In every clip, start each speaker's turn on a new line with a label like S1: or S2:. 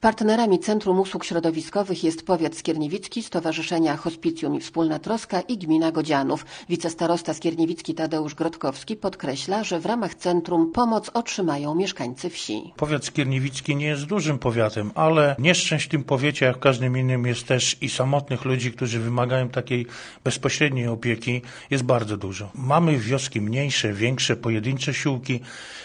S1: Partnerami Centrum Usług Środowiskowych jest powiat skierniewicki, Stowarzyszenia Hospicjum i Wspólna Troska i gmina Godzianów. Wicestarosta skierniewicki Tadeusz Grotkowski podkreśla, że w ramach centrum pomoc otrzymają mieszkańcy wsi.
S2: Powiat skierniewicki nie jest dużym powiatem, ale nieszczęść w tym powiecie, jak w każdym innym, jest też i samotnych ludzi, którzy wymagają takiej bezpośredniej opieki, jest bardzo dużo. Mamy wioski mniejsze, większe, pojedyncze siłki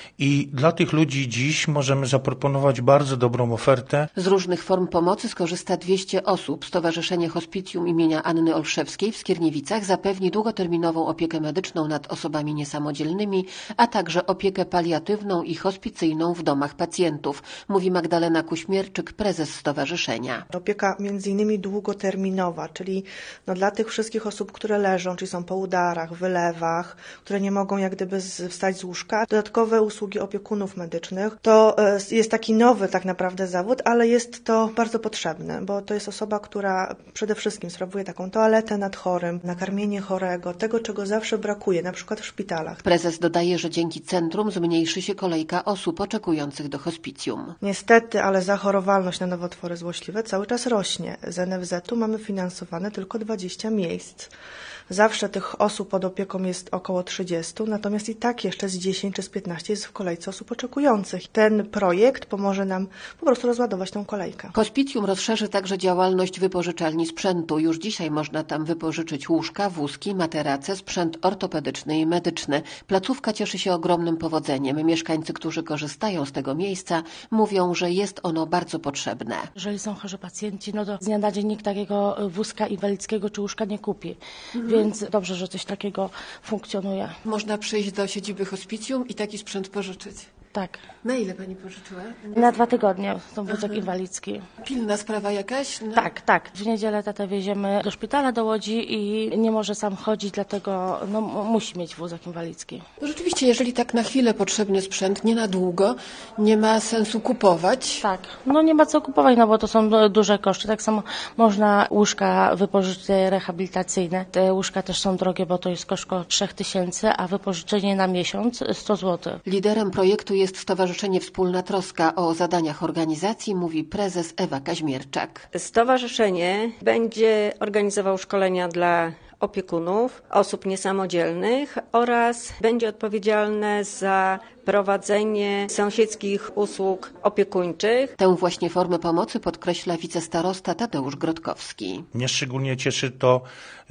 S2: i dla tych ludzi dziś możemy zaproponować bardzo dobrą ofertę.
S1: Z różnych form pomocy skorzysta 200 osób. Stowarzyszenie Hospicjum imienia Anny Olszewskiej w Skierniewicach zapewni długoterminową opiekę medyczną nad osobami niesamodzielnymi, a także opiekę paliatywną i hospicyjną w domach pacjentów, mówi Magdalena Kuśmierczyk, prezes stowarzyszenia.
S3: Opieka między innymi długoterminowa, czyli dla tych wszystkich osób, które leżą, czyli są po udarach, wylewach, które nie mogą jak gdyby wstać z łóżka. Dodatkowe usługi opiekunów medycznych. To jest taki nowy tak naprawdę zawód, ale jest to bardzo potrzebne, bo to jest osoba, która przede wszystkim sprawuje taką toaletę nad chorym, nakarmienie chorego, tego czego zawsze brakuje, na przykład w szpitalach.
S1: Prezes dodaje, że dzięki centrum zmniejszy się kolejka osób oczekujących do hospicjum.
S3: Niestety, ale zachorowalność na nowotwory złośliwe cały czas rośnie. Z NFZ-u mamy finansowane tylko 20 miejsc. Zawsze tych osób pod opieką jest około 30, natomiast i tak jeszcze z 10 czy z 15 jest w kolejce osób oczekujących. Ten projekt pomoże nam po prostu rozładować tą kolejkę.
S1: Hospicjum rozszerzy także działalność wypożyczalni sprzętu. Już dzisiaj można tam wypożyczyć łóżka, wózki, materace, sprzęt ortopedyczny i medyczny. Placówka cieszy się ogromnym powodzeniem. Mieszkańcy, którzy korzystają z tego miejsca, mówią, że jest ono bardzo potrzebne.
S4: Jeżeli są chorzy pacjenci, to z dnia na dzień nikt takiego wózka inwalidzkiego czy łóżka nie kupi. Więc dobrze, że coś takiego funkcjonuje.
S1: Można przyjść do siedziby hospicjum i taki sprzęt pożyczyć.
S4: Tak.
S1: Na ile pani pożyczyła?
S4: Na 2 tygodnie ten wózek inwalidzki.
S1: Pilna sprawa jakaś? No.
S4: Tak. W niedzielę tatę wieziemy do szpitala, do Łodzi i nie może sam chodzić, dlatego musi mieć wózek inwalidzki.
S1: No rzeczywiście, jeżeli tak na chwilę potrzebny sprzęt, nie na długo, nie ma sensu kupować.
S4: Tak. Nie ma co kupować, bo to są duże koszty. Tak samo można łóżka wypożyczyć rehabilitacyjne. Te łóżka też są drogie, bo to jest koszt około 3000, a wypożyczenie na miesiąc 100 zł.
S1: Liderem projektu jest Stowarzyszenie Wspólna Troska. O zadaniach organizacji mówi prezes Ewa Kaźmierczak.
S5: Stowarzyszenie będzie organizowało szkolenia dla opiekunów, osób niesamodzielnych oraz będzie odpowiedzialne za prowadzenie sąsiedzkich usług opiekuńczych.
S1: Tę właśnie formę pomocy podkreśla wicestarosta Tadeusz Grotkowski.
S2: Mnie szczególnie cieszy to,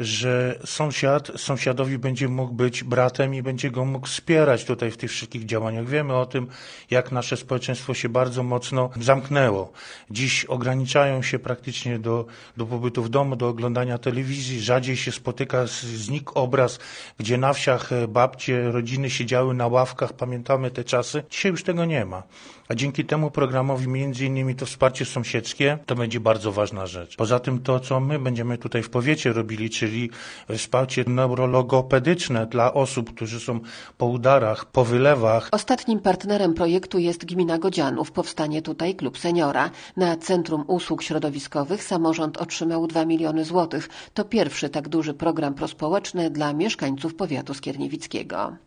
S2: że sąsiadowi będzie mógł być bratem i będzie go mógł wspierać tutaj w tych wszystkich działaniach. Wiemy o tym, jak nasze społeczeństwo się bardzo mocno zamknęło. Dziś ograniczają się praktycznie do pobytu w domu, do oglądania telewizji. Rzadziej się spotyka, znikł obraz, gdzie na wsiach babcie, rodziny siedziały na ławkach. Pamiętamy te czasy. Dzisiaj już tego nie ma. A dzięki temu programowi między innymi to wsparcie sąsiedzkie to będzie bardzo ważna rzecz. Poza tym to, co my będziemy tutaj w powiecie robili, czyli wsparcie neurologopedyczne dla osób, którzy są po udarach, po wylewach.
S1: Ostatnim partnerem projektu jest gmina Godzianów. Powstanie tutaj klub seniora. Na Centrum Usług Środowiskowych samorząd otrzymał 2 miliony złotych. To pierwszy tak duży program prospołeczny dla mieszkańców powiatu skierniewickiego.